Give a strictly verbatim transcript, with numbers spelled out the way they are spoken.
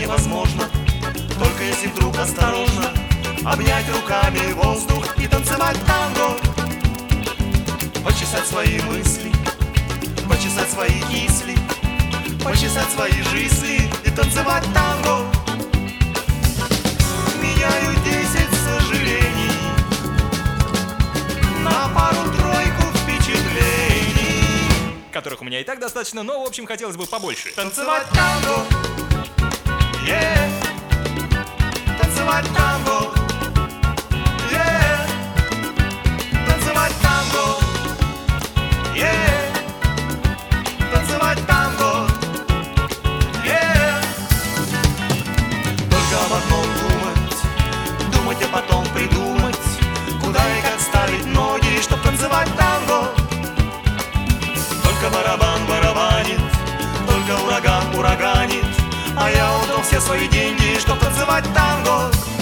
возможно, только если вдруг осторожно обнять руками воздух и танцевать танго. Почесать свои мысли, почесать свои кисли, почесать свои жизни и танцевать танго. Меняю десять сожалений на пару-тройку впечатлений, которых у меня и так достаточно, но в общем хотелось бы побольше. Танцевать танго, yeah. Танцевать танго, yeah. Танцевать танго, yeah. Танцевать танго, yeah. Только об одном думать, думать, а потом придумать, куда и как ставить ноги, чтоб танцевать танго. Только барабан барабанит, только ураган ураганит, а я отдал все свои деньги, чтоб танцевать танго.